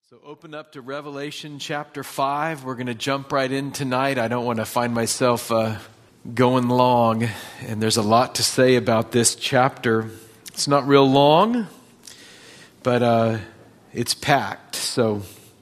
So open up to Revelation chapter 5. We're going to jump right in tonight. I don't want to find myself going long, and there's a lot to say about this chapter. It's not real long, but it's packed. So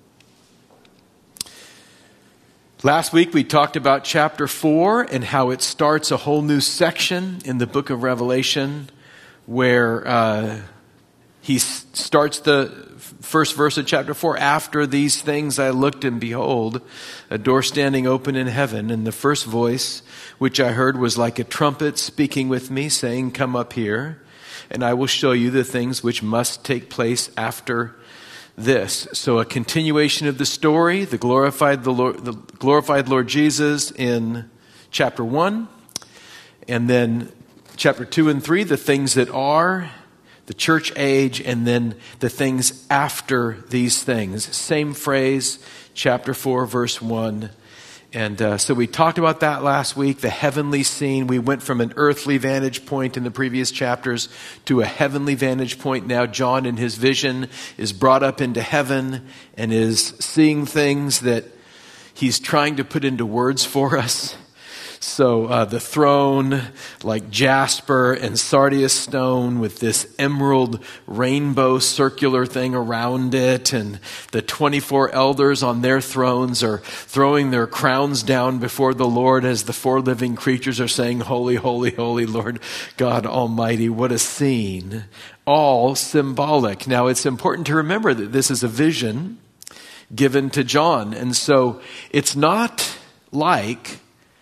last week we talked about chapter 4 and how it starts a whole new section in the book of Revelation where he starts the first verse of chapter 4. After these things I looked, and behold, a door standing open in heaven. And the first voice which I heard was like a trumpet speaking with me, saying, "Come up here, and I will show you the things which must take place after this." So a continuation of the story, the glorified Lord Jesus in chapter 1. And then chapter 2 and 3, the things that are, the church age, and then the things after these things. Same phrase, chapter 4, verse 1. And so we talked about that last week, the heavenly scene. We went from an earthly vantage point in the previous chapters to a heavenly vantage point. Now John in his vision is brought up into heaven and is seeing things that he's trying to put into words for us. So the throne, like jasper and sardius stone with this emerald rainbow circular thing around it. And the 24 elders on their thrones are throwing their crowns down before the Lord as the four living creatures are saying, "Holy, holy, holy Lord God Almighty." What a scene. All symbolic. Now it's important to remember that this is a vision given to John. And so it's not like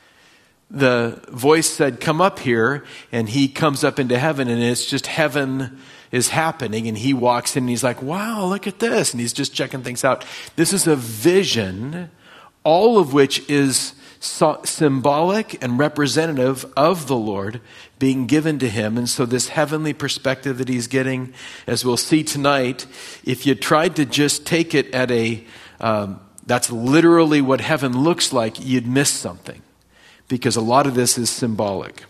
the voice said, "Come up here," and he comes up into heaven, and it's just heaven is happening, and he walks in and he's like, "Wow, look at this," and he's just checking things out. This is a vision, all of which is symbolic and representative of the Lord being given to him. And so this heavenly perspective that he's getting, as we'll see tonight, if you tried to just take it at that's literally what heaven looks like, you'd miss something. Because a lot of this is symbolic.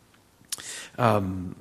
And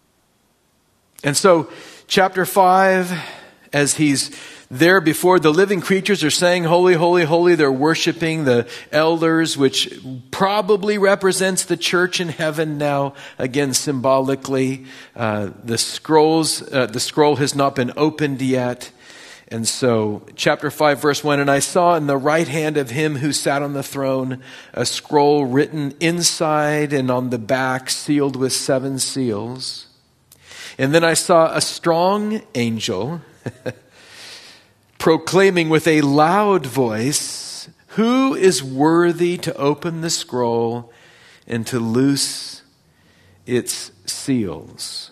so, chapter 5, as he's there before the living creatures are saying, "Holy, holy, holy," they're worshiping the elders, which probably represents the church in heaven now, again, symbolically. The scroll has not been opened yet. And so, chapter 5, verse 1, "And I saw in the right hand of him who sat on the throne a scroll written inside and on the back, sealed with 7 seals. And then I saw a strong angel proclaiming with a loud voice, 'Who is worthy to open the scroll and to loose its seals?'"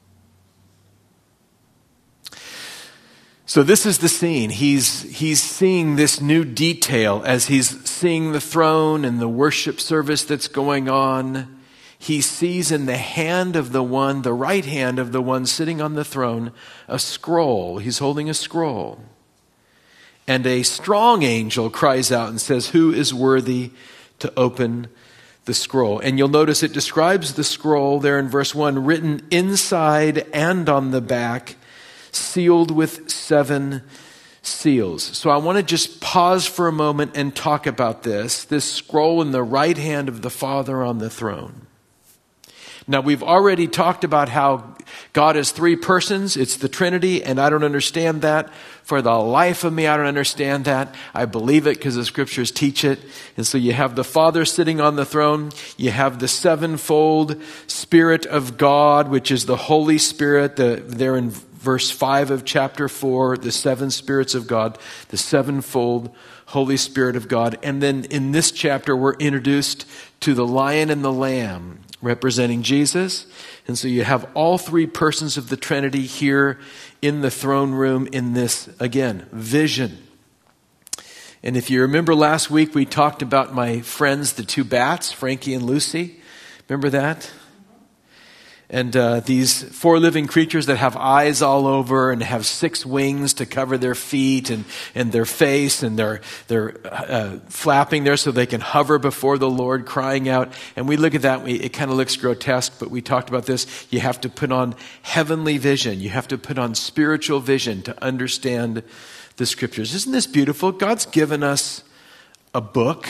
So this is the scene. He's seeing this new detail as he's seeing the throne and the worship service that's going on. He sees in the hand of the right hand of the one sitting on the throne, a scroll. He's holding a scroll. And a strong angel cries out and says, "Who is worthy to open the scroll?" And you'll notice it describes the scroll there in verse 1, written inside and on the back, sealed with 7 seals. So I want to just pause for a moment and talk about this scroll in the right hand of the Father on the throne. Now we've already talked about how God is 3 persons. It's the Trinity, and I don't understand that. For the life of me, I don't understand that. I believe it because the scriptures teach it. And so you have the Father sitting on the throne. You have the 7-fold Spirit of God, which is the Holy Spirit. There in verse 5 of chapter 4, the 7 spirits of God, the 7-fold Holy Spirit of God. And then in this chapter, we're introduced to the Lion and the Lamb, representing Jesus. And so you have all 3 persons of the Trinity here in the throne room in this, again, vision. And if you remember last week, we talked about my friends, the 2 bats, Frankie and Lucy. Remember that? And these 4 living creatures that have eyes all over and have 6 wings to cover their feet and their face, and they're flapping there so they can hover before the Lord, crying out. And we look at that, it kind of looks grotesque, but we talked about this. You have to put on heavenly vision. You have to put on spiritual vision to understand the Scriptures. Isn't this beautiful? God's given us a book.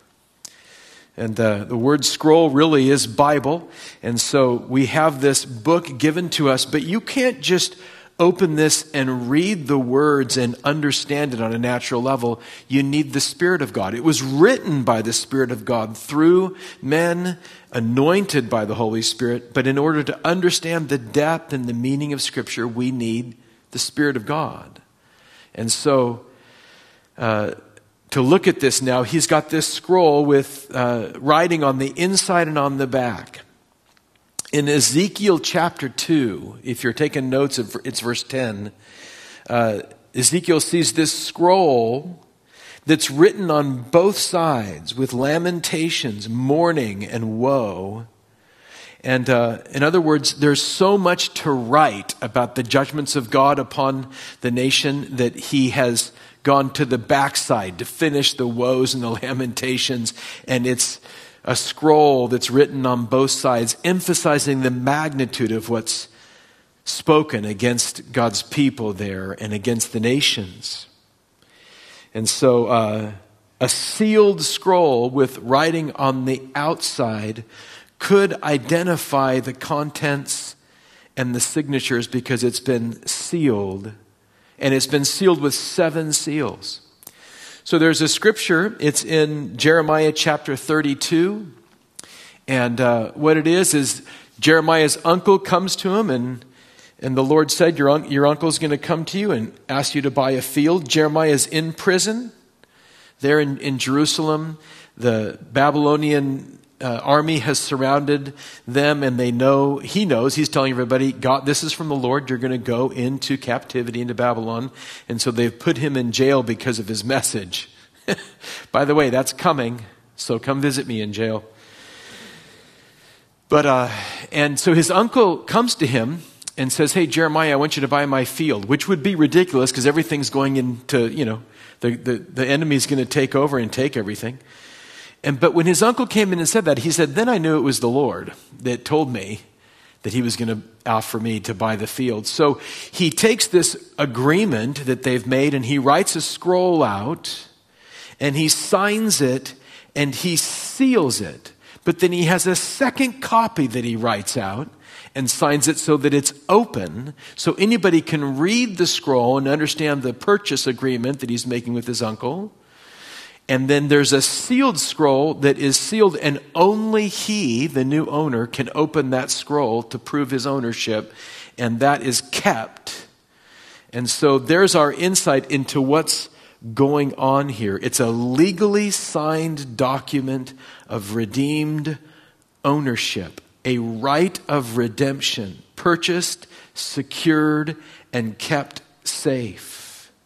And the word scroll really is Bible. And so we have this book given to us, but you can't just open this and read the words and understand it on a natural level. You need the Spirit of God. It was written by the Spirit of God through men anointed by the Holy Spirit. But in order to understand the depth and the meaning of Scripture, we need the Spirit of God. And so to look at this now, he's got this scroll with writing on the inside and on the back. In Ezekiel chapter 2, if you're taking notes, it's verse 10, Ezekiel sees this scroll that's written on both sides with lamentations, mourning, and woe. And in other words, there's so much to write about the judgments of God upon the nation that he has gone to the backside to finish the woes and the lamentations. And it's a scroll that's written on both sides, emphasizing the magnitude of what's spoken against God's people there and against the nations. And so a sealed scroll with writing on the outside could identify the contents and the signatures because it's been sealed. And it's been sealed with 7 seals. So there's a scripture, it's in Jeremiah chapter 32. And what it is Jeremiah's uncle comes to him and the Lord said, your uncle's going to come to you and ask you to buy a field. Jeremiah's in prison there in Jerusalem. The Babylonian army has surrounded them and he knows, he's telling everybody, God, this is from the Lord, you're going to go into captivity into Babylon. And so they've put him in jail because of his message. By the way, that's coming, so come visit me in jail. But and so his uncle comes to him and says, hey, Jeremiah, I want you to buy my field, which would be ridiculous because everything's going into, the enemy's going to take over and take everything. But when his uncle came in and said that, he said, then I knew it was the Lord that told me that he was going to offer me to buy the field. So he takes this agreement that they've made and he writes a scroll out and he signs it and he seals it. But then he has a second copy that he writes out and signs it so that it's open so anybody can read the scroll and understand the purchase agreement that he's making with his uncle. And then there's a sealed scroll that is sealed and only he, the new owner, can open that scroll to prove his ownership. And that is kept. And so there's our insight into what's going on here. It's a legally signed document of redeemed ownership. A right of redemption, purchased, secured, and kept safe.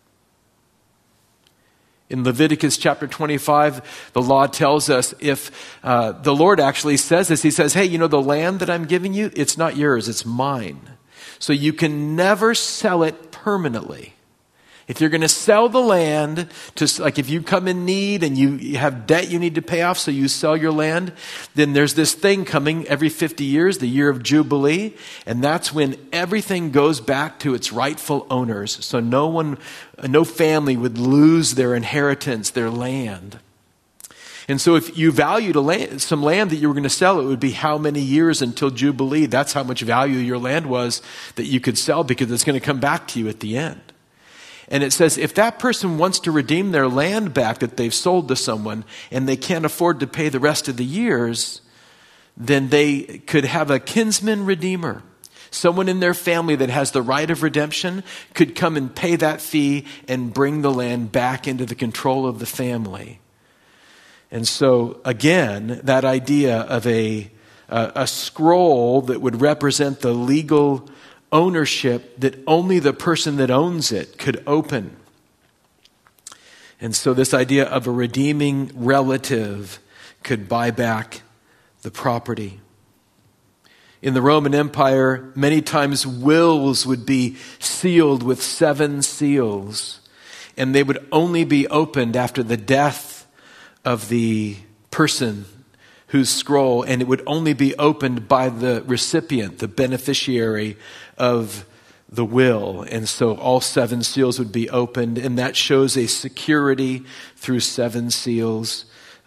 In Leviticus chapter 25, the law tells us if the Lord actually says this, he says, hey, the land that I'm giving you, it's not yours, it's mine. So you can never sell it permanently. If you're going to sell the land, like if you come in need and you have debt you need to pay off, so you sell your land, then there's this thing coming every 50 years, the year of Jubilee, and that's when everything goes back to its rightful owners. So no family would lose their inheritance, their land. And so if you valued some land that you were going to sell, it would be how many years until Jubilee. That's how much value your land was that you could sell because it's going to come back to you at the end. And it says if that person wants to redeem their land back that they've sold to someone and they can't afford to pay the rest of the years, then they could have a kinsman redeemer. Someone in their family that has the right of redemption could come and pay that fee and bring the land back into the control of the family. And so, again, that idea of a scroll that would represent the legal ownership that only the person that owns it could open. And so this idea of a redeeming relative could buy back the property. In the Roman Empire, many times wills would be sealed with 7 seals, and they would only be opened after the death of the person whose scroll, and it would only be opened by the recipient, the beneficiary of the will. And so all 7 seals would be opened, and that shows a security through 7 seals.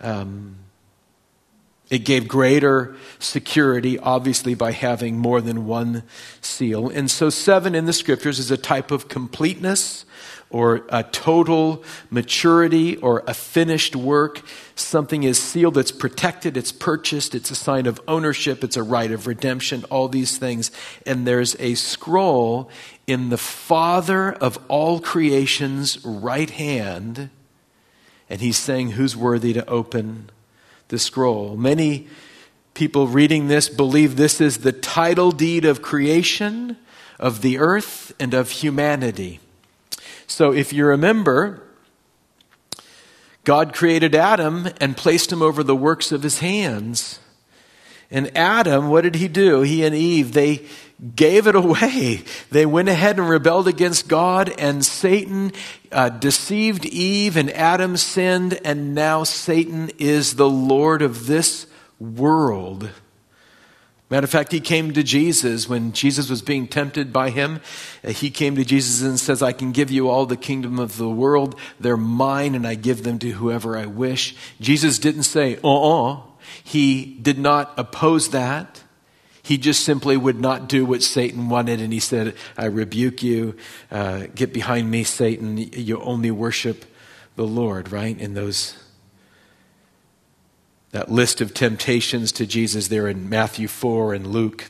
It gave greater security, obviously, by having more than 1 seal. And so 7 in the scriptures is a type of completeness or a total maturity or a finished work. Something is sealed, it's protected, it's purchased, it's a sign of ownership, it's a right of redemption, all these things. And there's a scroll in the Father of all creation's right hand, and he's saying, who's worthy to open the scroll? Many people reading this believe this is the title deed of creation, of the earth, and of humanity. So if you remember, God created Adam and placed him over the works of his hands. And Adam, what did he do? He and Eve, they gave it away. They went ahead and rebelled against God, and Satan deceived Eve, and Adam sinned, and now Satan is the Lord of this world. Matter of fact, he came to Jesus when Jesus was being tempted by him. He came to Jesus and says, I can give you all the kingdom of the world. They're mine, and I give them to whoever I wish. Jesus didn't say, He did not oppose that. He just simply would not do what Satan wanted, and he said, I rebuke you. Get behind me, Satan. You only worship the Lord, right? In that list of temptations to Jesus there in Matthew 4 and Luke.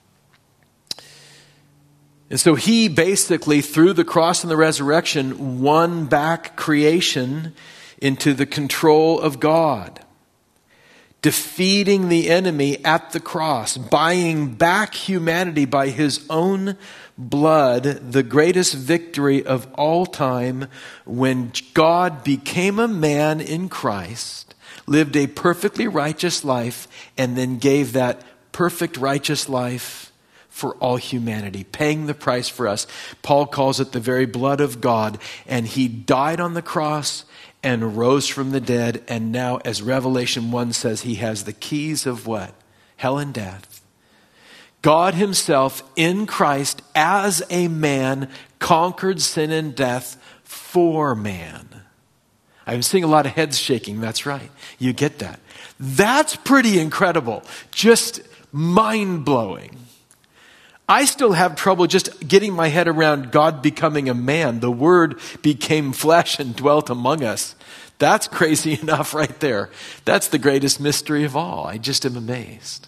And so he basically, through the cross and the resurrection, won back creation into the control of God, defeating the enemy at the cross, buying back humanity by his own blood, the greatest victory of all time, when God became a man in Christ, lived a perfectly righteous life, and then gave that perfect righteous life for all humanity, paying the price for us. Paul calls it the very blood of God, and he died on the cross and rose from the dead, and now, as Revelation 1 says, he has the keys of what? Hell and death. God himself in Christ as a man conquered sin and death for man. I'm seeing a lot of heads shaking. That's right. You get that. That's pretty incredible. Just mind-blowing. I still have trouble just getting my head around God becoming a man. The Word became flesh and dwelt among us. That's crazy enough right there. That's the greatest mystery of all. I just am amazed.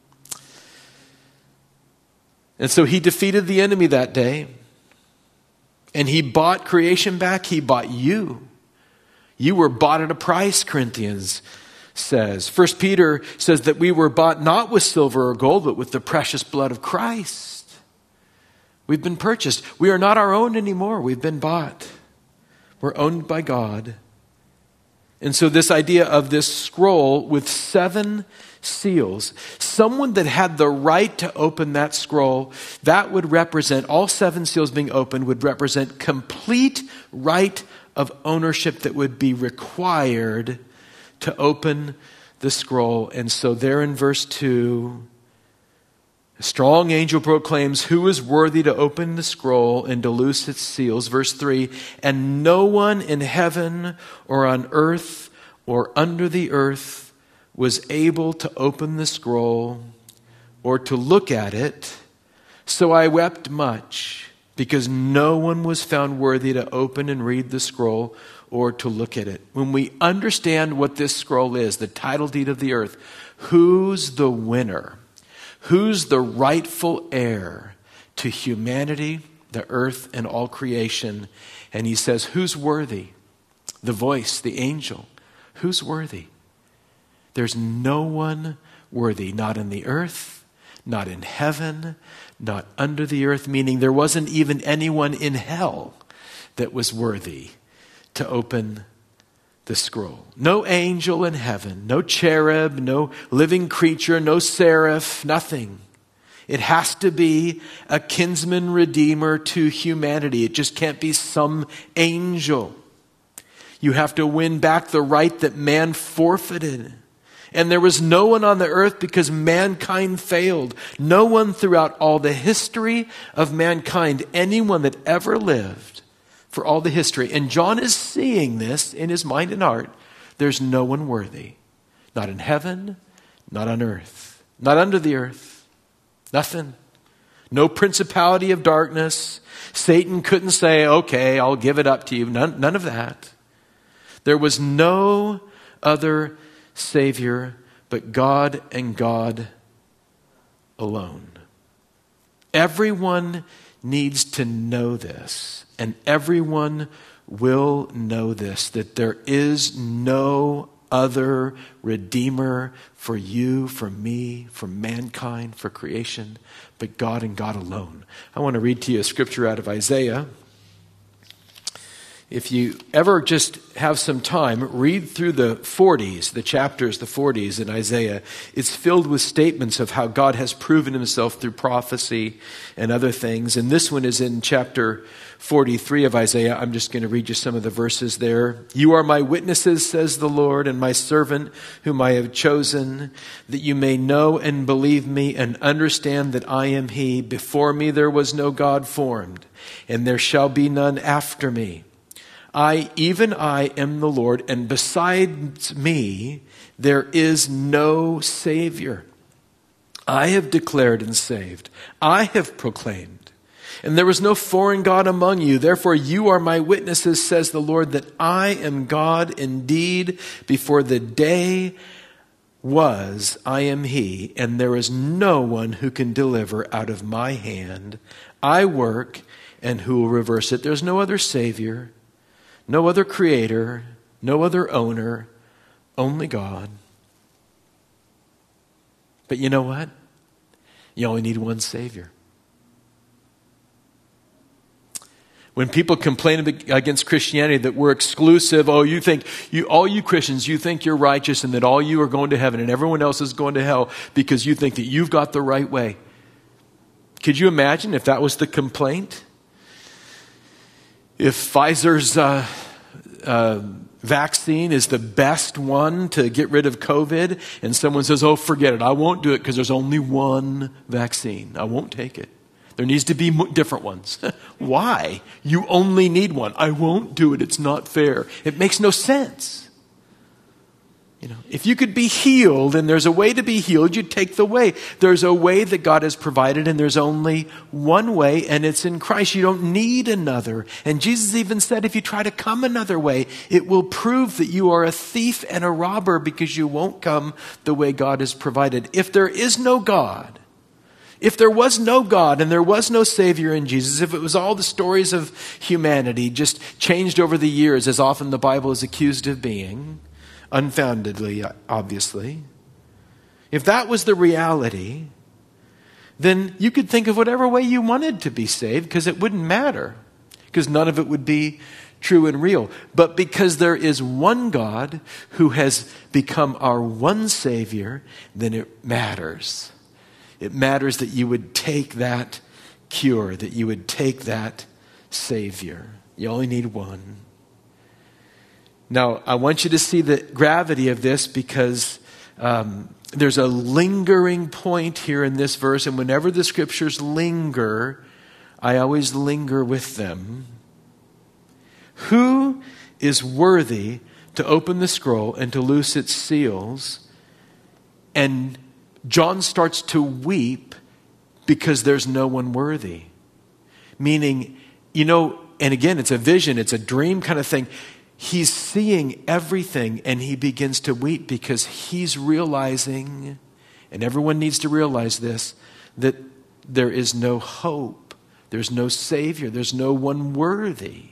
And so he defeated the enemy that day. And he bought creation back. He bought you. You were bought at a price, Corinthians says. 1 Peter says that we were bought not with silver or gold, but with the precious blood of Christ. We've been purchased. We are not our own anymore. We've been bought. We're owned by God. And so this idea of this scroll with 7 seals, someone that had the right to open that scroll, that would represent, all 7 seals being opened would represent complete right of ownership that would be required to open the scroll. And so there in verse 2, a strong angel proclaims, who is worthy to open the scroll and to loose its seals? Verse 3, and no one in heaven or on earth or under the earth was able to open the scroll or to look at it. So I wept much, because no one was found worthy to open and read the scroll or to look at it. When we understand what this scroll is, the title deed of the earth, who's the winner? Who's the rightful heir to humanity, the earth, and all creation? And he says, who's worthy? The voice, the angel. Who's worthy? There's no one worthy, not in the earth, not in heaven, not under the earth, meaning there wasn't even anyone in hell that was worthy to open the scroll. No angel in heaven, no cherub, no living creature, no seraph, nothing. It has to be a kinsman redeemer to humanity. It just can't be some angel. You have to win back the right that man forfeited. And there was no one on the earth because mankind failed. No one throughout all the history of mankind, anyone that ever lived for all the history. And John is seeing this in his mind and heart. There's no one worthy. Not in heaven, not on earth, not under the earth. Nothing. No principality of darkness. Satan couldn't say, okay, I'll give it up to you. None of that. There was no other Savior but God and God alone. Everyone needs to know this, and everyone will know this, that there is no other Redeemer for you, for me, for mankind, for creation, but God and God alone. I want to read to you a scripture out of Isaiah. If you ever just have some time, read through the 40s, the chapters, the 40s in Isaiah. It's filled with statements of how God has proven himself through prophecy and other things. And this one is in chapter 43 of Isaiah. I'm just going to read you some of the verses there. You are my witnesses, says the Lord, and my servant whom I have chosen, that you may know and believe me and understand that I am he. Before me there was no God formed, and there shall be none after me. Even I am the Lord, and besides me, there is no Savior. I have declared and saved. I have proclaimed. And there was no foreign God among you. Therefore, you are my witnesses, says the Lord, that I am God indeed. Before the day was, I am he, and there is no one who can deliver out of my hand. I work, and who will reverse it? There's no other Savior. No other creator, no other owner, only God. But you know what? You only need one Savior. When people complain against Christianity that we're exclusive, all you Christians, you think you're righteous and that all you are going to heaven and everyone else is going to hell because you think that you've got the right way. Could you imagine if that was the complaint? If Pfizer's vaccine is the best one to get rid of COVID, and someone says, oh, forget it, I won't do it because there's only one vaccine. I won't take it. There needs to be different ones. Why? You only need one. I won't do it. It's not fair. It makes no sense. If you could be healed and there's a way to be healed, you'd take the way. There's a way that God has provided, and there's only one way, and it's in Christ. You don't need another. And Jesus even said, if you try to come another way, it will prove that you are a thief and a robber because you won't come the way God has provided. If there is no God, if there was no God and there was no Savior in Jesus, if it was all the stories of humanity just changed over the years, as often the Bible is accused of being, unfoundedly, obviously. If that was the reality, then you could think of whatever way you wanted to be saved because it wouldn't matter, because none of it would be true and real. But because there is one God who has become our one Savior, then it matters. It matters that you would take that cure, that you would take that Savior. You only need one. Now, I want you to see the gravity of this because there's a lingering point here in this verse. And whenever the scriptures linger, I always linger with them. Who is worthy to open the scroll and to loose its seals? And John starts to weep because there's no one worthy. Meaning, and again, it's a vision, it's a dream kind of thing. He's seeing everything and he begins to weep because he's realizing, and everyone needs to realize this, that there is no hope, there's no Savior, there's no one worthy.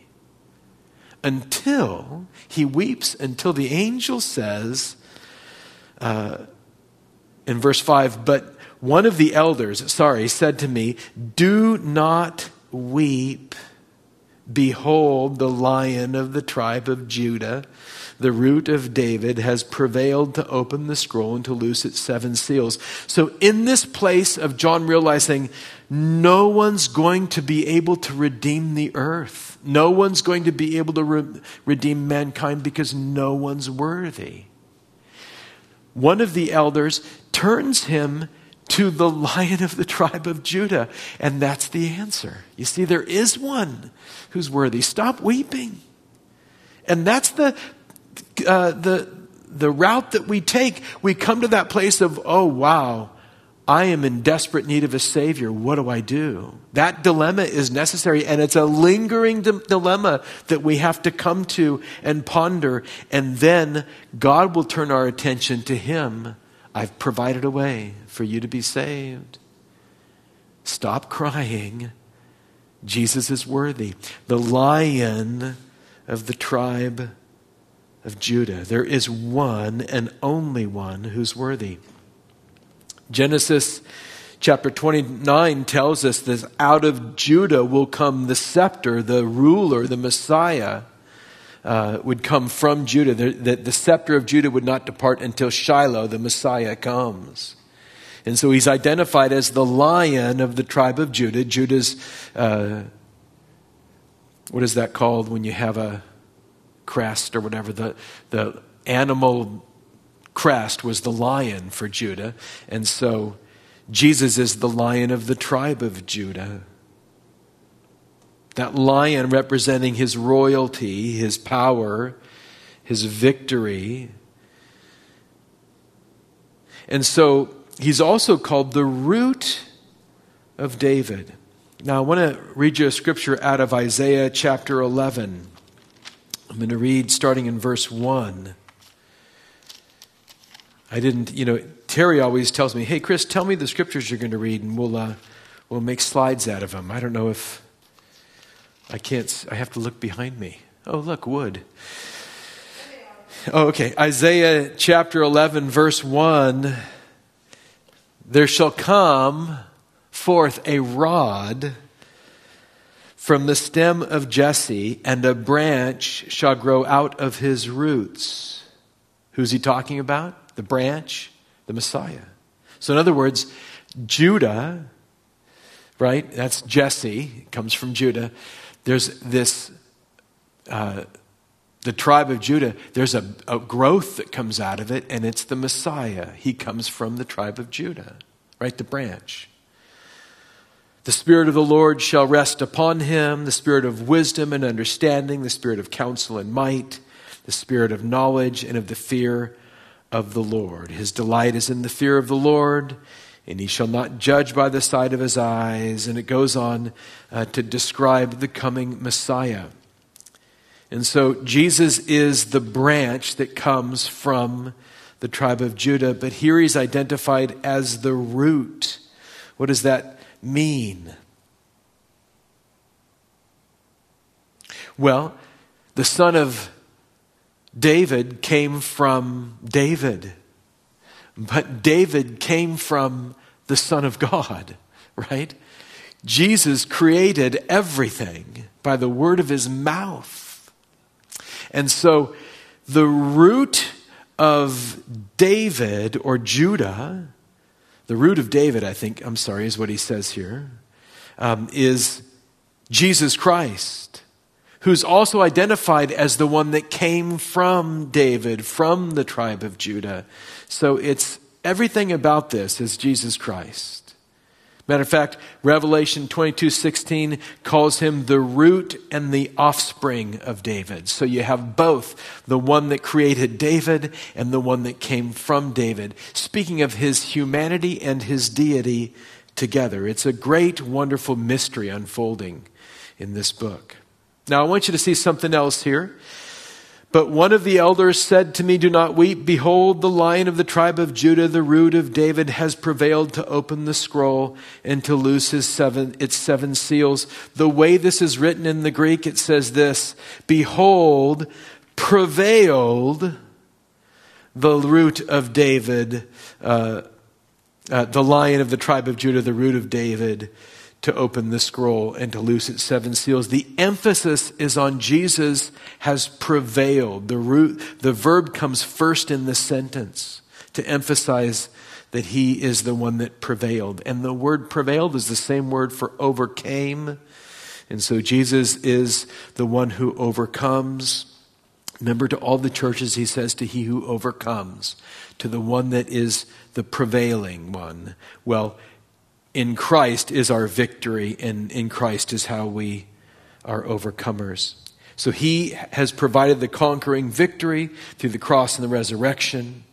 Until he weeps, until the angel says, in verse 5, but one of the elders, said to me, do not weep. Behold, the Lion of the tribe of Judah, the Root of David, has prevailed to open the scroll and to loose its 7 seals. So in this place of John realizing no one's going to be able to redeem the earth. No one's going to be able to redeem mankind because no one's worthy. one of the elders turns him to the Lion of the tribe of Judah. And that's the answer. You see, there is one who's worthy. Stop weeping. And that's the route that we take. We come to that place of, oh, wow, I am in desperate need of a Savior. What do I do? That dilemma is necessary, and it's a lingering dilemma that we have to come to and ponder. And then God will turn our attention to Him. I've provided a way for you to be saved. Stop crying. Jesus is worthy. The Lion of the tribe of Judah. There is one and only one who's worthy. Genesis chapter 29 tells us this: out of Judah will come the scepter, the ruler, the Messiah would come from Judah. The scepter of Judah would not depart until Shiloh, the Messiah, comes. And so he's identified as the Lion of the tribe of Judah. Judah's, what is that called when you have a crest or whatever? The animal crest was the lion for Judah. And so Jesus is the Lion of the tribe of Judah. That lion representing his royalty, his power, his victory. And so he's also called the Root of David. Now I want to read you a scripture out of Isaiah chapter 11. I'm going to read starting in verse 1. Terry always tells me, hey, Chris, tell me the scriptures you're going to read, and we'll make slides out of them. I don't know if I have to look behind me. Oh, look, wood. Oh, okay. Isaiah chapter 11, verse 1. There shall come forth a rod from the stem of Jesse, and a branch shall grow out of his roots. Who's he talking about? The branch, the Messiah. So in other words, Judah, right? That's Jesse, comes from Judah. There's this, the tribe of Judah, there's a growth that comes out of it, and it's the Messiah. He comes from the tribe of Judah, right? The branch. The Spirit of the Lord shall rest upon him, the Spirit of wisdom and understanding, the Spirit of counsel and might, the Spirit of knowledge and of the fear of the Lord. His delight is in the fear of the Lord, and he shall not judge by the sight of his eyes. And it goes on to describe the coming Messiah. And so Jesus is the branch that comes from the tribe of Judah, but here he's identified as the root. What does that mean? Well, the son of David came from David, but David came from the Son of God, right? Jesus created everything by the word of his mouth. And so the root of David or Judah, the root of David, is what he says here, is Jesus Christ, who's also identified as the one that came from David, from the tribe of Judah. So it's everything about this is Jesus Christ. Matter of fact, Revelation 22:16 calls him the root and the offspring of David. So you have both, the one that created David and the one that came from David, speaking of his humanity and his deity together. It's a great, wonderful mystery unfolding in this book. Now I want you to see something else here. But one of the elders said to me, do not weep. Behold, the Lion of the tribe of Judah, the root of David, has prevailed to open the scroll and to loose its seven seals. The way this is written in the Greek, it says this: behold, prevailed the root of David, the Lion of the tribe of Judah, the root of David, to open the scroll and to loose its seven seals. The emphasis is on Jesus has prevailed. The verb comes first in the sentence to emphasize that he is the one that prevailed. And the word prevailed is the same word for overcame. And so Jesus is the one who overcomes. Remember, to all the churches he says, to he who overcomes, to the one that is the prevailing one. Well, in Christ is our victory, and in Christ is how we are overcomers. So he has provided the conquering victory through the cross and the resurrection.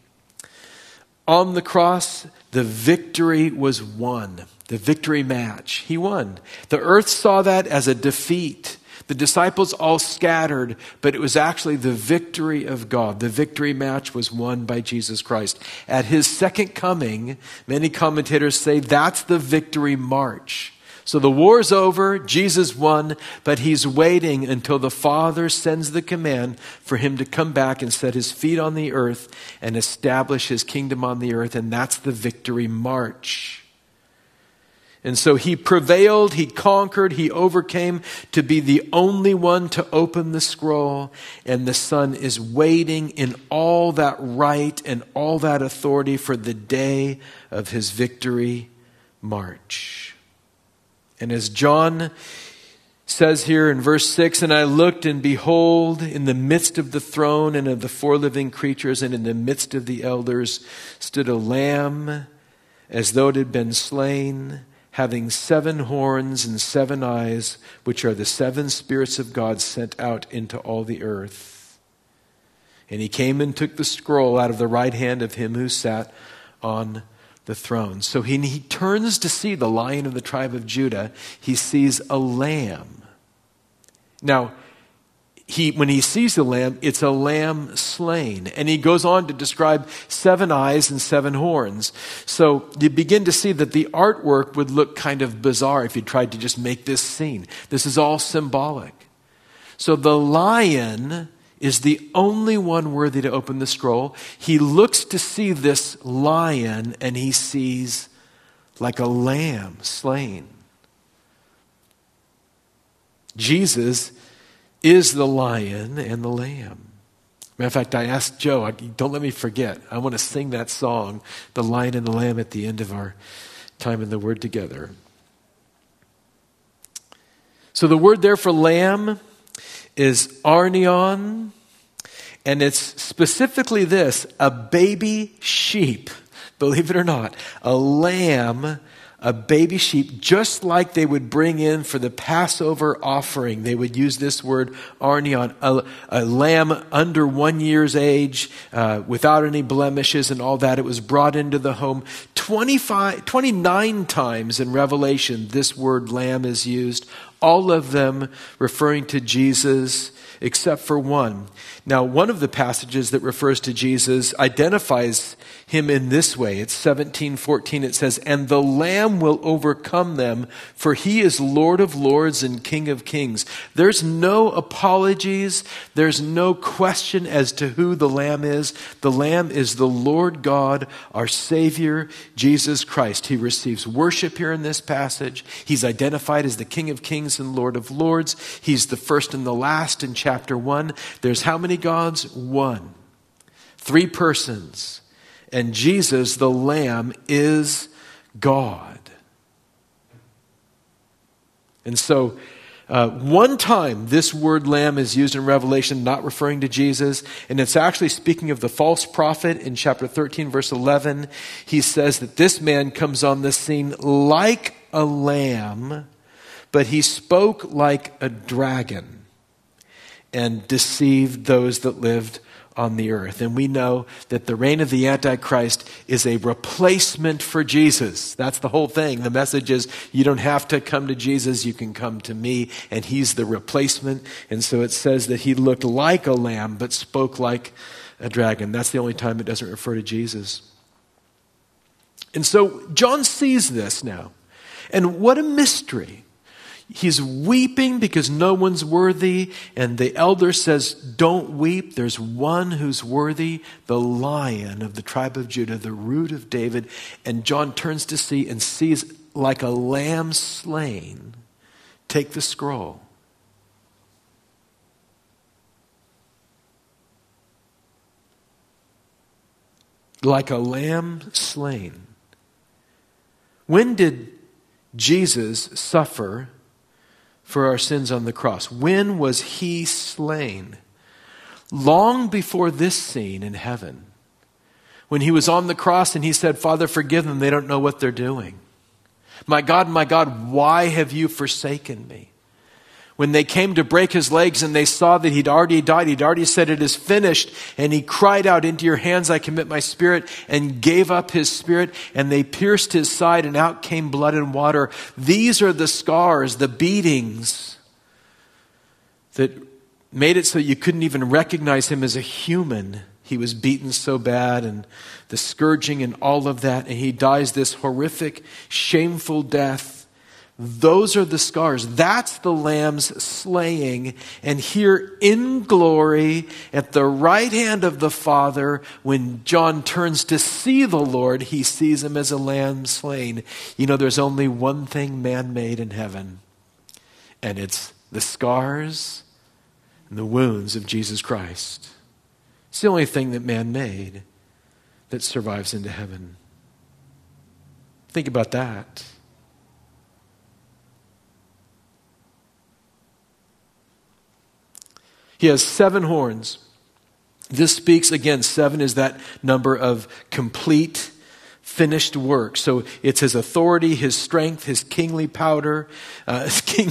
On the cross, the victory was won. The victory match. He won. The earth saw that as a defeat. The disciples all scattered, but it was actually the victory of God. The victory match was won by Jesus Christ. At his second coming, many commentators say that's the victory march. So the war's over, Jesus won, but he's waiting until the Father sends the command for him to come back and set his feet on the earth and establish his kingdom on the earth, and that's the victory march. And so he prevailed, he conquered, he overcame to be the only one to open the scroll. And the Son is waiting in all that right and all that authority for the day of his victory march. And as John says here in verse 6, and I looked, and behold, in the midst of the throne and of the four living creatures and in the midst of the elders stood a lamb as though it had been slain, having 7 horns and 7 eyes, which are the 7 spirits of God sent out into all the earth. And he came and took the scroll out of the right hand of him who sat on the throne. So he turns to see the Lion of the tribe of Judah. He sees a lamb. Now, when he sees the lamb, it's a lamb slain. And he goes on to describe 7 eyes and 7 horns. So you begin to see that the artwork would look kind of bizarre if you tried to just make this scene. This is all symbolic. So the lion is the only one worthy to open the scroll. He looks to see this lion and he sees like a lamb slain. Jesus is the lion and the lamb. Matter of fact, I asked Joe, don't let me forget. I want to sing that song, The Lion and the Lamb, at the end of our time in the Word together. So the word there for lamb is arnion, and it's specifically this, a baby sheep. Believe it or not, a lamb, a baby sheep, just like they would bring in for the Passover offering. They would use this word arnion, a lamb under 1 year's age, without any blemishes and all that. It was brought into the home. 29 times in Revelation, this word lamb is used, all of them referring to Jesus, except for one. Now, one of the passages that refers to Jesus identifies him in this way. It's 17:14. It says, and the Lamb will overcome them, for he is Lord of lords and King of kings. There's no apologies. There's no question as to who the Lamb is. The Lamb is the Lord God, our Savior, Jesus Christ. He receives worship here in this passage. He's identified as the King of kings and Lord of lords. He's the first and the last in chapter 1. There's how many gods? 1. 3 persons. And Jesus, the Lamb, is God. And so, one time this word lamb is used in Revelation, not referring to Jesus. And it's actually speaking of the false prophet in chapter 13, verse 11. He says that this man comes on the scene like a lamb, but he spoke like a dragon and deceived those that lived on the earth. And we know that the reign of the Antichrist is a replacement for Jesus. That's the whole thing. The message is you don't have to come to Jesus, you can come to me, and he's the replacement. And so it says that he looked like a lamb but spoke like a dragon. That's the only time it doesn't refer to Jesus. And so John sees this now. And what a mystery. He's weeping because no one's worthy. And the elder says, don't weep. There's one who's worthy, the Lion of the tribe of Judah, the Root of David. And John turns to see and sees like a lamb slain. Take the scroll. Like a lamb slain. When did Jesus suffer for our sins on the cross? When was he slain? long before this scene in heaven, when he was on the cross and he said, Father, forgive them, they don't know what they're doing. My God, why have you forsaken me? When they came to break his legs and they saw that he'd already died, he'd already said it is finished, and he cried out, into your hands I commit my spirit, and gave up his spirit, and they pierced his side, and out came blood and water. These are the scars, the beatings that made it so you couldn't even recognize him as a human. He was beaten so bad, and the scourging and all of that, and he dies this horrific, shameful death. Those are the scars. That's the Lamb's slaying. And here in glory, at the right hand of the Father, when John turns to see the Lord, he sees him as a lamb slain. You know, there's only one thing man made in heaven, and it's the scars and the wounds of Jesus Christ. It's the only thing that man made that survives into heaven. Think about that. He has 7 horns. This speaks, again, 7 is that number of complete, finished work. So it's his authority, his strength, his kingly power, and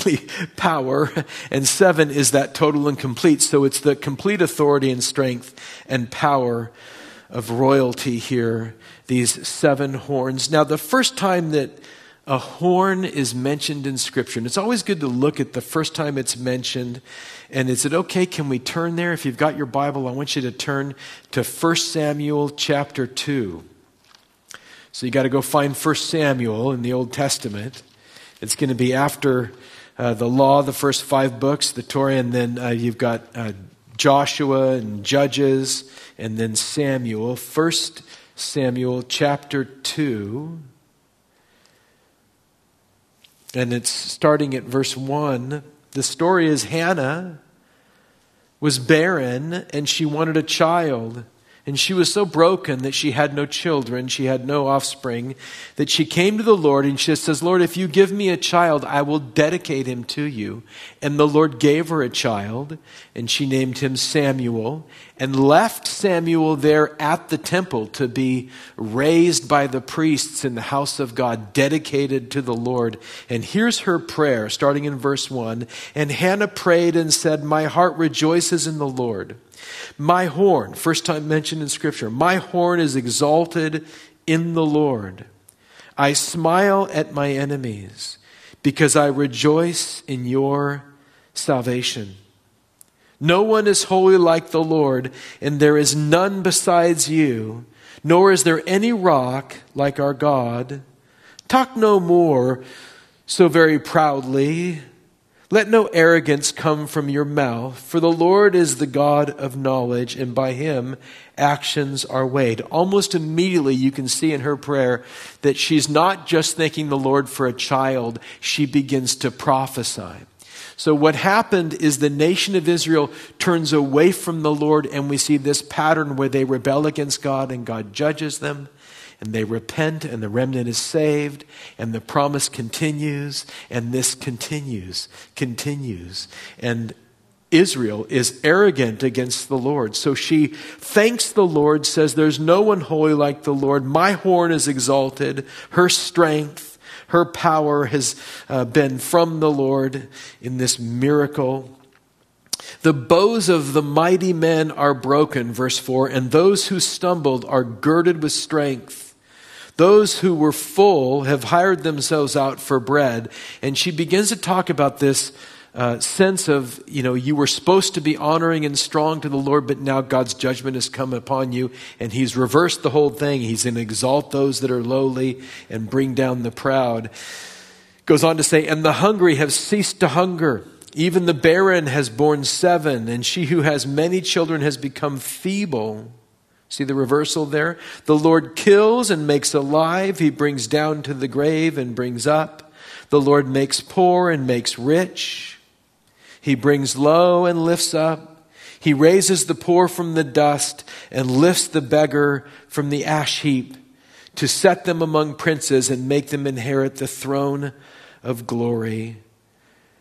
7 is that total and complete. So it's the complete authority and strength and power of royalty here, these 7 horns. Now, the first time that a horn is mentioned in Scripture, and it's always good to look at the first time it's mentioned. And is it okay? Can we turn there? If you've got your Bible, I want you to turn to 1 Samuel chapter 2. So you got to go find 1 Samuel in the Old Testament. It's going to be after the law, the first 5 books, the Torah, and then you've got Joshua and Judges, and then Samuel. 1 Samuel chapter 2. And it's starting at verse 1. The story is Hannah was barren and she wanted a child. And she was so broken that she had no children, she had no offspring, that she came to the Lord and she says, Lord, if you give me a child, I will dedicate him to you. And the Lord gave her a child, and she named him Samuel, and left Samuel there at the temple to be raised by the priests in the house of God, dedicated to the Lord. And here's her prayer, starting in verse 1. And Hannah prayed and said, my heart rejoices in the Lord. My horn, first time mentioned in Scripture, my horn is exalted in the Lord. I smile at my enemies because I rejoice in your salvation. No one is holy like the Lord, and there is none besides you, nor is there any rock like our God. Talk no more so very proudly. Let no arrogance come from your mouth, for the Lord is the God of knowledge, and by him actions are weighed. Almost immediately you can see in her prayer that she's not just thanking the Lord for a child, she begins to prophesy. So what happened is the nation of Israel turns away from the Lord, and we see this pattern where they rebel against God and God judges them. And they repent, and the remnant is saved, and the promise continues, and this continues. And Israel is arrogant against the Lord. So she thanks the Lord, says, there's no one holy like the Lord. My horn is exalted. Her strength, her power has been from the Lord in this miracle. The bows of the mighty men are broken, verse 4, and those who stumbled are girded with strength. Those who were full have hired themselves out for bread. And she begins to talk about this sense of, you were supposed to be honoring and strong to the Lord, but now God's judgment has come upon you, and he's reversed the whole thing. He's going to exalt those that are lowly and bring down the proud. Goes on to say, and the hungry have ceased to hunger. Even the barren has borne 7, and she who has many children has become feeble. See the reversal there? The Lord kills and makes alive. He brings down to the grave and brings up. The Lord makes poor and makes rich. He brings low and lifts up. He raises the poor from the dust and lifts the beggar from the ash heap, to set them among princes and make them inherit the throne of glory.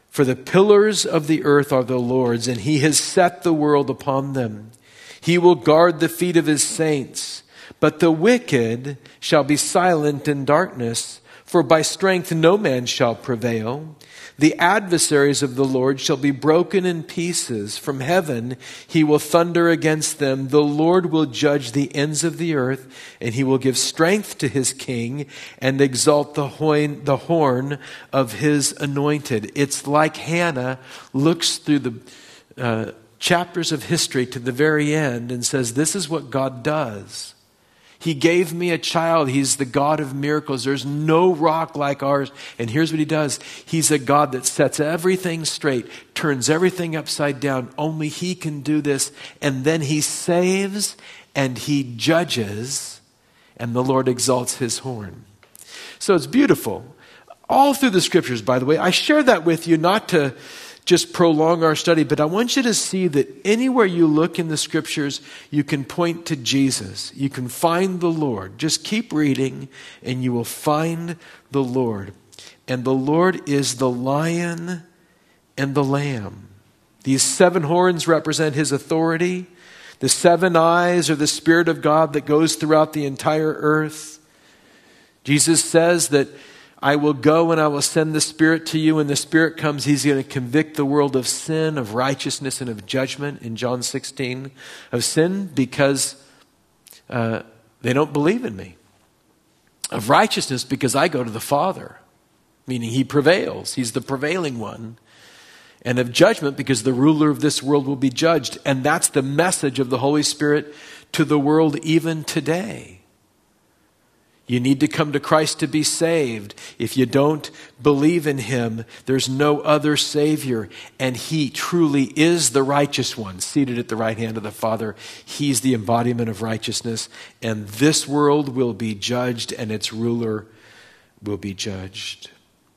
For the pillars of the earth are the Lord's, and he has set the world upon them. He will guard the feet of his saints, but the wicked shall be silent in darkness, for by strength no man shall prevail. The adversaries of the Lord shall be broken in pieces. From heaven he will thunder against them. The Lord will judge the ends of the earth, and he will give strength to his king and exalt the horn of his anointed. It's like Hannah looks through the chapters of history to the very end and says, this is what God does. He gave me a child. He's the God of miracles. There's no rock like ours. And here's what he does. He's a God that sets everything straight, turns everything upside down. Only he can do this. And then he saves and he judges, and the Lord exalts his horn. So it's beautiful. All through the scriptures, by the way. I share that with you not to just prolong our study, but I want you to see that anywhere you look in the scriptures, you can point to Jesus. You can find the Lord. Just keep reading and you will find the Lord. And the Lord is the lion and the lamb. These 7 horns represent his authority. The 7 eyes are the Spirit of God that goes throughout the entire earth. Jesus says that I will go and I will send the Spirit to you. When the Spirit comes, he's going to convict the world of sin, of righteousness, and of judgment in John 16. Of sin because they don't believe in me. Of righteousness because I go to the Father, meaning he prevails. He's the prevailing one. And of judgment because the ruler of this world will be judged. And that's the message of the Holy Spirit to the world even today. You need to come to Christ to be saved. If you don't believe in him, there's no other Savior. And he truly is the righteous one, seated at the right hand of the Father. He's the embodiment of righteousness. And this world will be judged, and its ruler will be judged.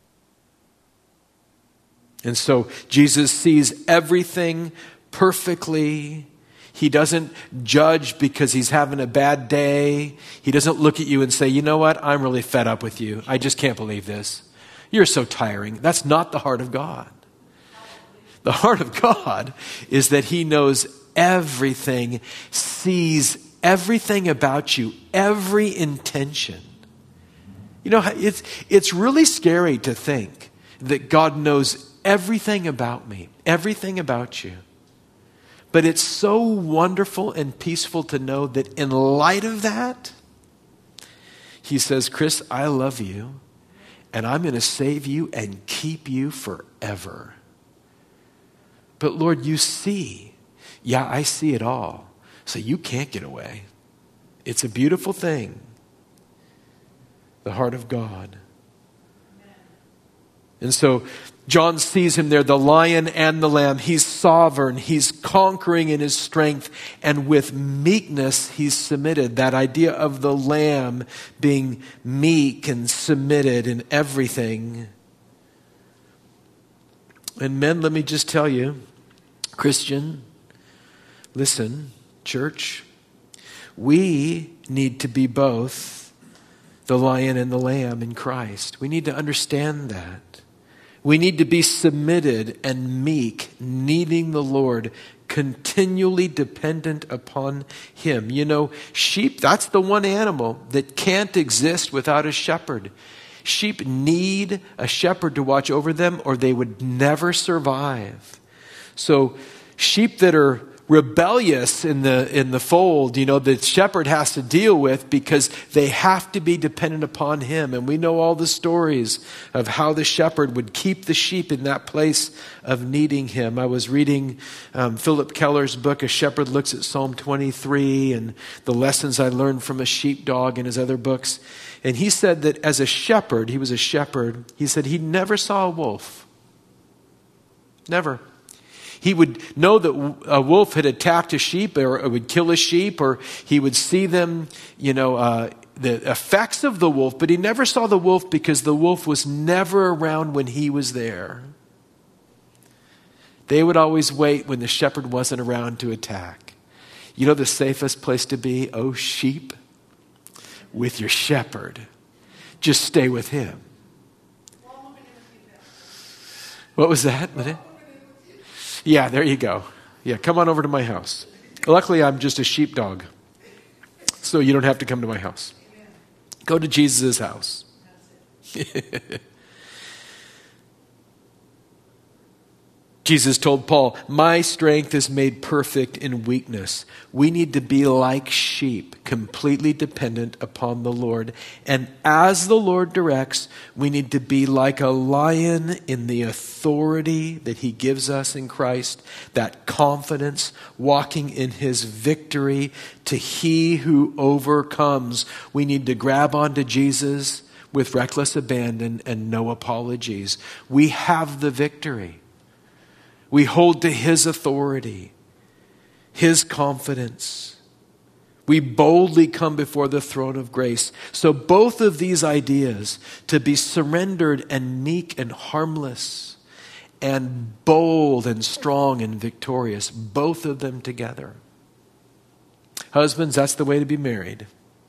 And so Jesus sees everything perfectly. He doesn't judge because he's having a bad day. He doesn't look at you and say, you know what, I'm really fed up with you. I just can't believe this. You're so tiring. That's not the heart of God. The heart of God is that he knows everything, sees everything about you, every intention. You know, it's really scary to think that God knows everything about me, everything about you. But it's so wonderful and peaceful to know that in light of that, he says, Chris, I love you, and I'm going to save you and keep you forever. But Lord, you see. Yeah, I see it all. So you can't get away. It's a beautiful thing. The heart of God. And so John sees him there, the lion and the lamb. He's sovereign. He's conquering in his strength. And with meekness, he's submitted. That idea of the lamb being meek and submitted in everything. And men, let me just tell you, Christian, listen, church, we need to be both the lion and the lamb in Christ. We need to understand that. We need to be submitted and meek, needing the Lord, continually dependent upon him. You know, sheep, that's the one animal that can't exist without a shepherd. Sheep need a shepherd to watch over them or they would never survive. So sheep that are rebellious in the fold, you know, the shepherd has to deal with because they have to be dependent upon him. And we know all the stories of how the shepherd would keep the sheep in that place of needing him. I was reading Philip Keller's book, A Shepherd Looks at Psalm 23, and the lessons I learned from a sheepdog in his other books. And he said that as a shepherd, he was a shepherd, he said he never saw a wolf. Never. He would know that a wolf had attacked a sheep or would kill a sheep, or he would see them, the effects of the wolf, but he never saw the wolf because the wolf was never around when he was there. They would always wait when the shepherd wasn't around to attack. You know the safest place to be? Oh, sheep, with your shepherd. Just stay with him. What was that? Yeah, there you go. Yeah, come on over to my house. Luckily, I'm just a sheepdog, so you don't have to come to my house. Go to Jesus' house. Jesus told Paul, my strength is made perfect in weakness. We need to be like sheep, completely dependent upon the Lord. And as the Lord directs, we need to be like a lion in the authority that he gives us in Christ, that confidence, walking in his victory to he who overcomes. We need to grab onto Jesus with reckless abandon and no apologies. We have the victory. We hold to his authority, his confidence. We boldly come before the throne of grace. So both of these ideas, to be surrendered and meek and harmless, and bold and strong and victorious, both of them together. Husbands, that's the way to be married.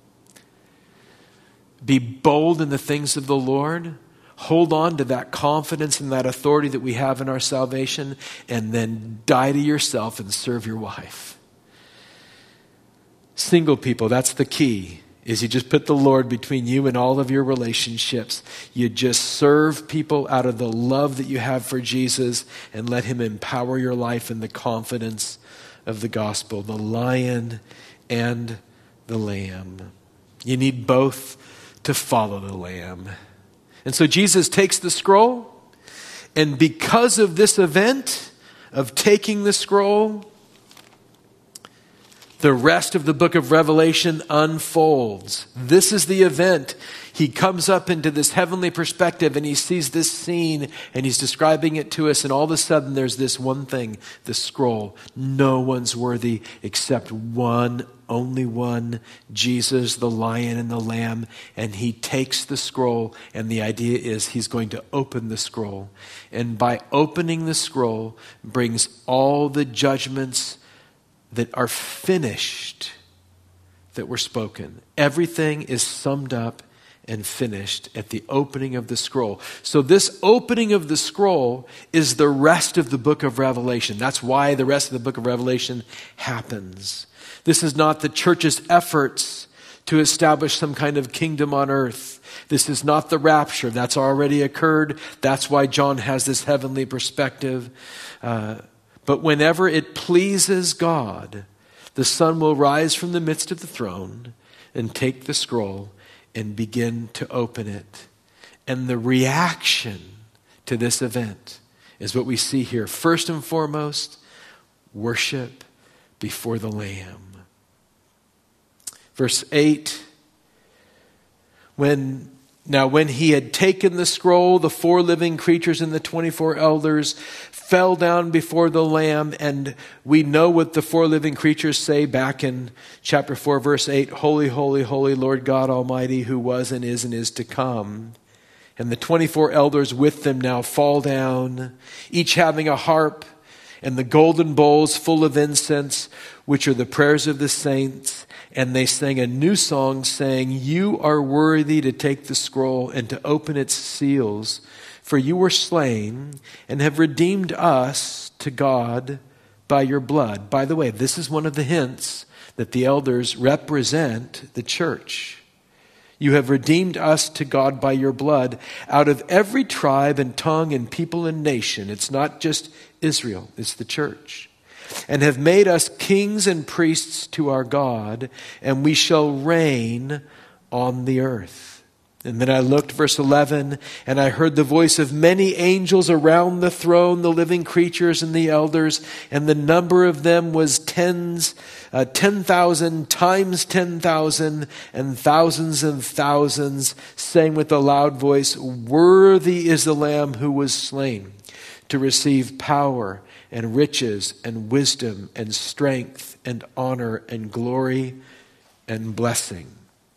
Be bold in the things of the Lord. Hold on to that confidence and that authority that we have in our salvation, and then die to yourself and serve your wife. Single people, that's the key, is you just put the Lord between you and all of your relationships. You just serve people out of the love that you have for Jesus and let him empower your life in the confidence of the gospel, the lion and the lamb. You need both to follow the lamb. And so Jesus takes the scroll, and because of this event of taking the scroll, the rest of the book of Revelation unfolds. This is the event. He comes up into this heavenly perspective and he sees this scene and he's describing it to us, and all of a sudden there's this one thing, the scroll. No one's worthy except one, only one, Jesus, the lion and the lamb. And he takes the scroll, and the idea is he's going to open the scroll. And by opening the scroll brings all the judgments that are finished that were spoken. Everything is summed up and finished at the opening of the scroll. So this opening of the scroll is the rest of the book of Revelation. That's why the rest of the book of Revelation happens. This is not the church's efforts to establish some kind of kingdom on earth. This is not the rapture. That's already occurred. That's why John has this heavenly perspective. But whenever it pleases God, the Son will rise from the midst of the throne and take the scroll and begin to open it. And the reaction to this event is what we see here. First and foremost, worship before the Lamb. Verse 8, when he had taken the scroll, the 4 living creatures and the 24 elders fell down before the Lamb. And we know what the 4 living creatures say back in chapter 4, verse 8. Holy, holy, holy Lord God Almighty, who was and is to come. And the 24 elders with them now fall down, each having a harp and the golden bowls full of incense, which are the prayers of the saints. And they sang a new song, saying, you are worthy to take the scroll and to open its seals, for you were slain and have redeemed us to God by your blood. By the way, this is one of the hints that the elders represent the church. You have redeemed us to God by your blood out of every tribe and tongue and people and nation. It's not just Israel, it's the church. And have made us kings and priests to our God, and we shall reign on the earth. And then I looked, verse 11, and I heard the voice of many angels around the throne, the living creatures and the elders, and the number of them was 10,000 times 10,000, and thousands and thousands, saying with a loud voice, worthy is the Lamb who was slain to receive power and riches and wisdom and strength and honor and glory and blessing.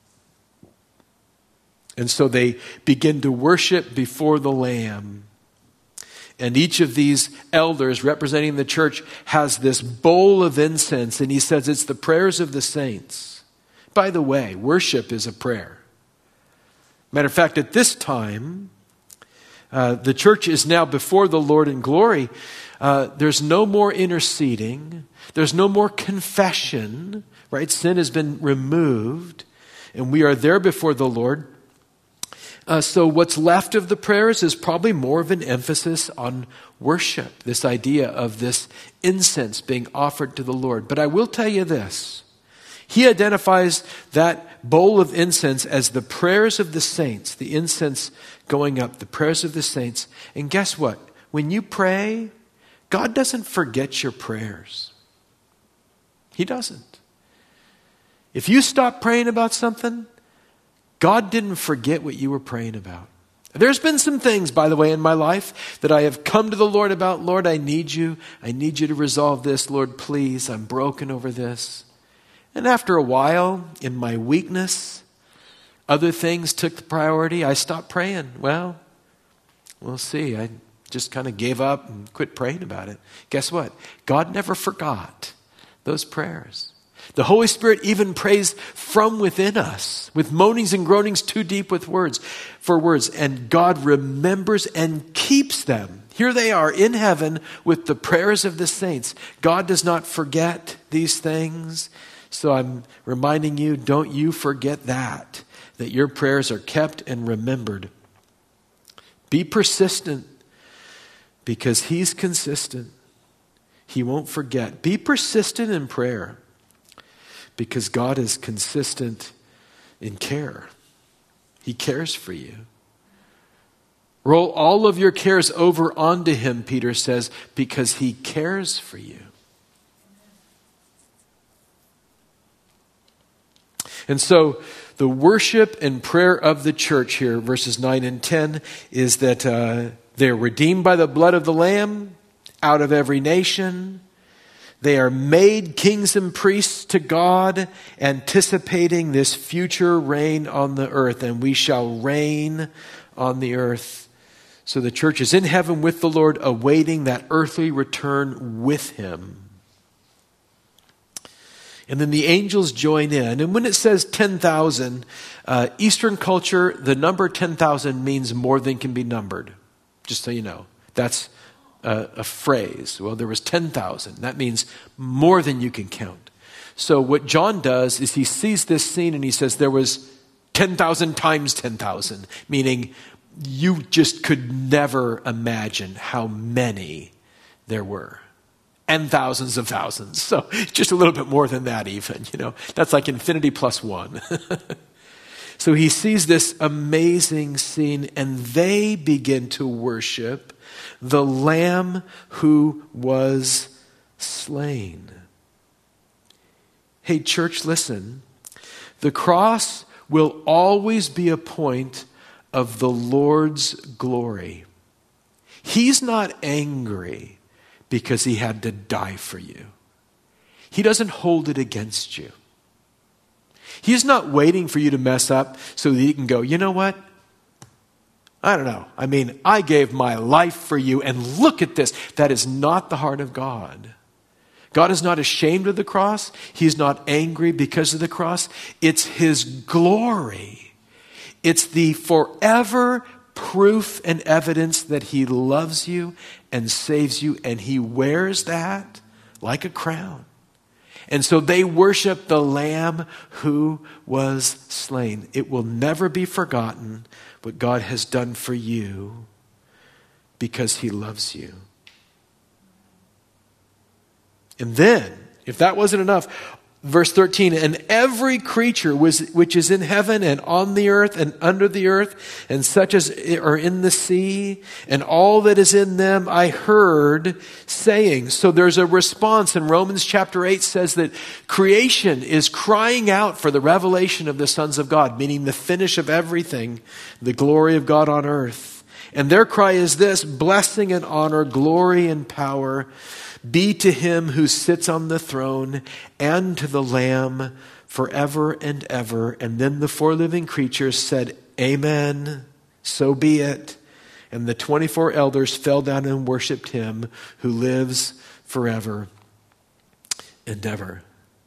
And so they begin to worship before the Lamb. And each of these elders representing the church has this bowl of incense, and he says it's the prayers of the saints. By the way, worship is a prayer. Matter of fact, at this time, the church is now before the Lord in glory. There's no more interceding. There's no more confession, right? Sin has been removed, and we are there before the Lord. So what's left of the prayers is probably more of an emphasis on worship, this idea of this incense being offered to the Lord. But I will tell you this. He identifies that bowl of incense as the prayers of the saints, the incense going up, the prayers of the saints. And guess what? When you pray, God doesn't forget your prayers. He doesn't. If you stop praying about something, God didn't forget what you were praying about. There's been some things, by the way, in my life that I have come to the Lord about. Lord, I need you. I need you to resolve this. Lord, please, I'm broken over this. And after a while, in my weakness, other things took the priority. I stopped praying. Well, we'll see. I just kind of gave up and quit praying about it. Guess what? God never forgot those prayers. The Holy Spirit even prays from within us with moanings and groanings too deep for words. And God remembers and keeps them. Here they are in heaven with the prayers of the saints. God does not forget these things. So I'm reminding you, don't you forget that your prayers are kept and remembered. Be persistent because He's consistent. He won't forget. Be persistent in prayer because God is consistent in care. He cares for you. Roll all of your cares over onto Him, Peter says, because He cares for you. And so the worship and prayer of the church here, verses 9 and 10, is that they're redeemed by the blood of the Lamb out of every nation. They are made kings and priests to God, anticipating this future reign on the earth, and we shall reign on the earth. So the church is in heaven with the Lord, awaiting that earthly return with Him. And then the angels join in. And when it says 10,000, Eastern culture, the number 10,000 means more than can be numbered. Just so you know. That's a phrase. Well, there was 10,000. That means more than you can count. So what John does is he sees this scene and he says there was 10,000 times 10,000. Meaning you just could never imagine how many there were. And thousands of thousands. So just a little bit more than that even, That's like infinity plus one. So he sees this amazing scene and they begin to worship the Lamb who was slain. Hey, church, listen. The cross will always be a point of the Lord's glory. He's not angry because He had to die for you. He doesn't hold it against you. He's not waiting for you to mess up so that He can go, you know what? I don't know. I gave my life for you and look at this. That is not the heart of God. God is not ashamed of the cross. He's not angry because of the cross. It's His glory. It's the forever proof and evidence that He loves you and saves you, and He wears that like a crown. And so they worship the Lamb who was slain. It will never be forgotten what God has done for you because He loves you. And then, if that wasn't enough, verse 13, and every creature which is in heaven and on the earth and under the earth and such as are in the sea and all that is in them, I heard saying. So there's a response, and Romans chapter 8 says that creation is crying out for the revelation of the sons of God, meaning the finish of everything, the glory of God on earth. And their cry is this: blessing and honor, glory and power be to Him who sits on the throne and to the Lamb forever and ever. And then the four living creatures said, Amen, so be it. And the 24 elders fell down and worshiped Him who lives forever and ever.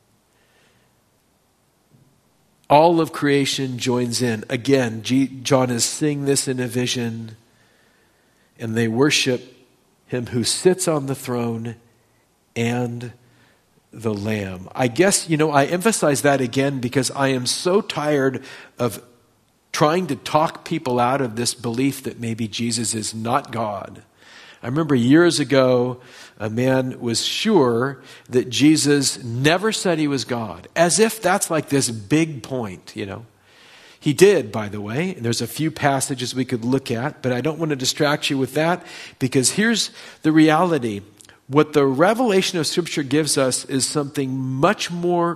All of creation joins in. Again, John is seeing this in a vision. and they worship him who sits on the throne and the Lamb. I guess, I emphasize that again because I am so tired of trying to talk people out of this belief that maybe Jesus is not God. I remember years ago, a man was sure that Jesus never said he was God, as if that's like this big point, He did, by the way, and there's a few passages we could look at, but I don't want to distract you with that, because here's the reality. What the revelation of Scripture gives us is something much more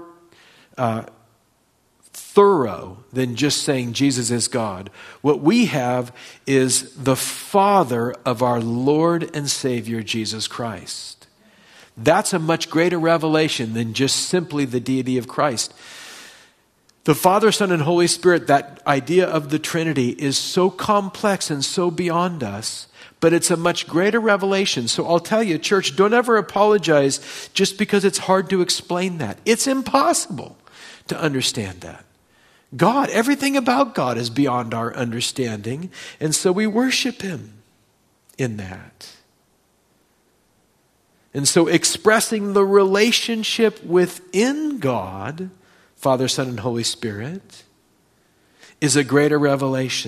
thorough than just saying Jesus is God. What we have is the Father of our Lord and Savior, Jesus Christ. That's a much greater revelation than just simply the deity of Christ. The Father, Son, and Holy Spirit, that idea of the Trinity is so complex and so beyond us, but it's a much greater revelation. So I'll tell you, church, don't ever apologize just because it's hard to explain that. It's impossible to understand that. God, everything about God is beyond our understanding, and so we worship him in that. And so expressing the relationship within God, Father, Son, and Holy Spirit, is a greater revelation.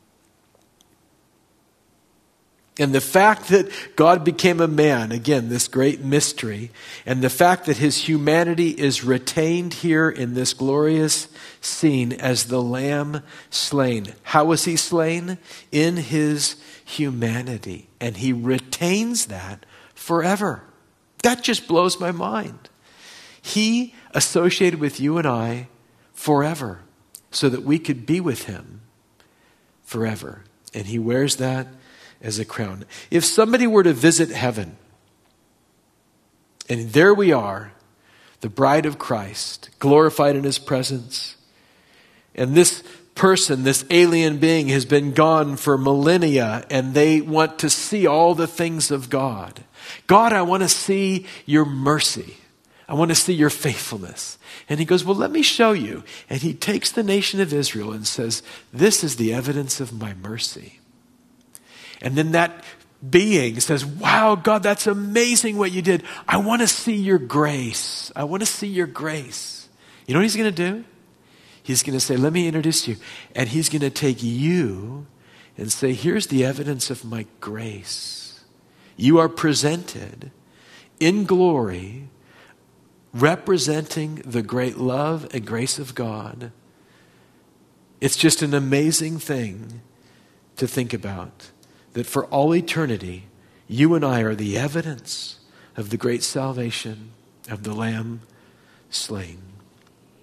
And the fact that God became a man, again, this great mystery, and the fact that his humanity is retained here in this glorious scene as the Lamb slain. How was he slain? In his humanity. And he retains that forever. That just blows my mind. He associated with you and I forever so that we could be with him forever. And he wears that as a crown. If somebody were to visit heaven, and there we are, the bride of Christ, glorified in his presence, and this person, this alien being, has been gone for millennia, and they want to see all the things of God. God, I want to see your mercy. I want to see your faithfulness. And he goes, well, let me show you. And he takes the nation of Israel and says, this is the evidence of my mercy. And then that being says, wow, God, that's amazing what you did. I want to see your grace. I want to see your grace. You know what he's going to do? He's going to say, let me introduce you. And he's going to take you and say, here's the evidence of my grace. You are presented in glory, representing the great love and grace of God. It's just an amazing thing to think about, that for all eternity, you and I are the evidence of the great salvation of the Lamb slain.